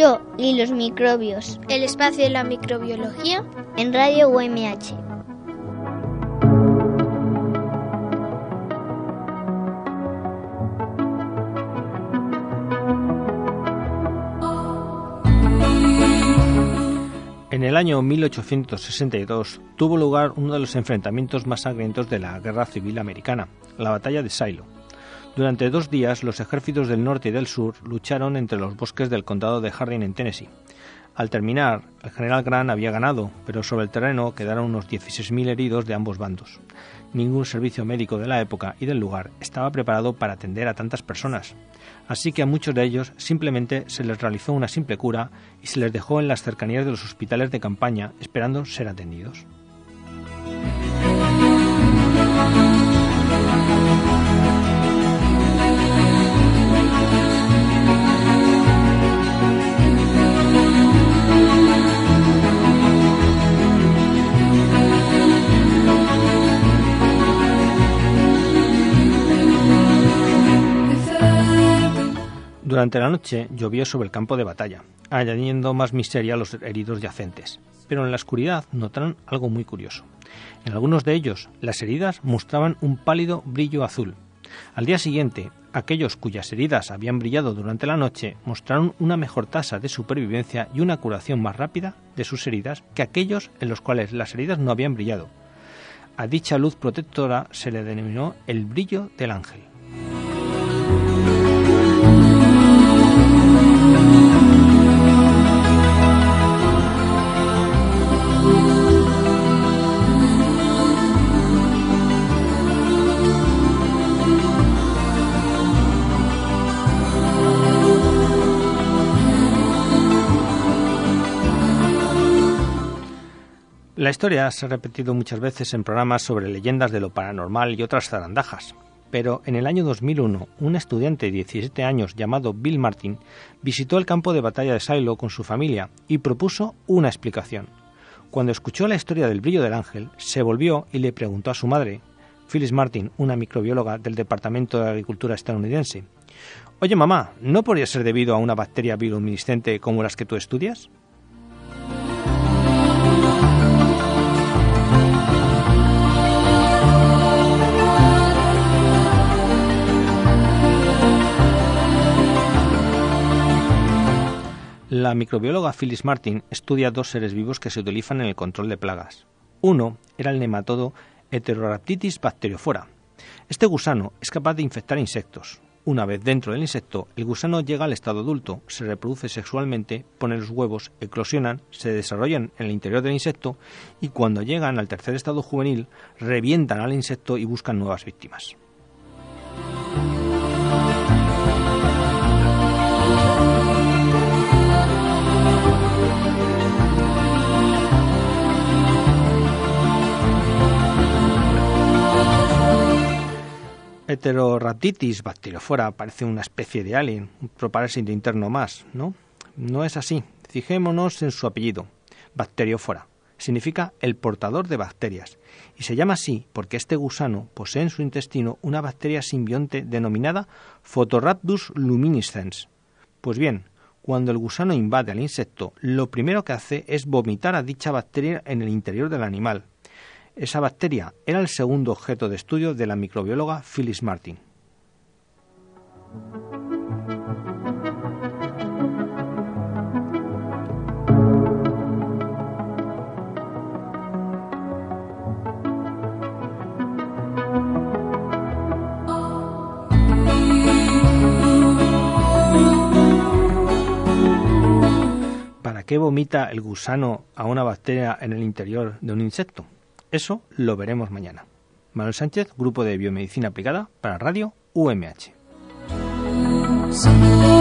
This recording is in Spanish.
Yo y los microbios. El espacio de la microbiología en Radio UMH. En el año 1862 tuvo lugar uno de los enfrentamientos más sangrientos de la Guerra Civil Americana, la Batalla de Shiloh. Durante 2 días, los ejércitos del norte y del sur lucharon entre los bosques del condado de Hardin en Tennessee. Al terminar, el general Grant había ganado, pero sobre el terreno quedaron unos 16.000 heridos de ambos bandos. Ningún servicio médico de la época y del lugar estaba preparado para atender a tantas personas, así que a muchos de ellos simplemente se les realizó una simple cura y se les dejó en las cercanías de los hospitales de campaña esperando ser atendidos. Durante la noche llovió sobre el campo de batalla, añadiendo más miseria a los heridos yacentes. Pero en la oscuridad notaron algo muy curioso. En algunos de ellos, las heridas mostraban un pálido brillo azul. Al día siguiente, aquellos cuyas heridas habían brillado durante la noche mostraron una mejor tasa de supervivencia y una curación más rápida de sus heridas que aquellos en los cuales las heridas no habían brillado. A dicha luz protectora se le denominó el brillo del ángel. La historia se ha repetido muchas veces en programas sobre leyendas de lo paranormal y otras zarandajas, pero en el año 2001, un estudiante de 17 años llamado Bill Martin visitó el campo de batalla de Shiloh con su familia y propuso una explicación. Cuando escuchó la historia del brillo del ángel, se volvió y le preguntó a su madre, Phyllis Martin, una microbióloga del Departamento de Agricultura estadounidense: «Oye, mamá, ¿no podría ser debido a una bacteria bioluminiscente como las que tú estudias?» La microbióloga Phyllis Martin estudia 2 seres vivos que se utilizan en el control de plagas. Uno era el nematodo Heterorhabditis bacteriophora. Este gusano es capaz de infectar insectos. Una vez dentro del insecto, el gusano llega al estado adulto, se reproduce sexualmente, pone los huevos, eclosionan, se desarrollan en el interior del insecto y cuando llegan al tercer estado juvenil, revientan al insecto y buscan nuevas víctimas. Heterorhabditis bacteriophora parece una especie de alien, un proparásito interno más, ¿no? No es así. Fijémonos en su apellido, bacteriophora. Significa el portador de bacterias, y se llama así porque este gusano posee en su intestino una bacteria simbionte denominada Photorhabdus luminescens. Pues bien, cuando el gusano invade al insecto, lo primero que hace es vomitar a dicha bacteria en el interior del animal. Esa bacteria era el segundo objeto de estudio de la microbióloga Phyllis Martin. ¿Para qué vomita el gusano a una bacteria en el interior de un insecto? Eso lo veremos mañana. Manuel Sánchez, Grupo de Biomedicina Aplicada para Radio UMH.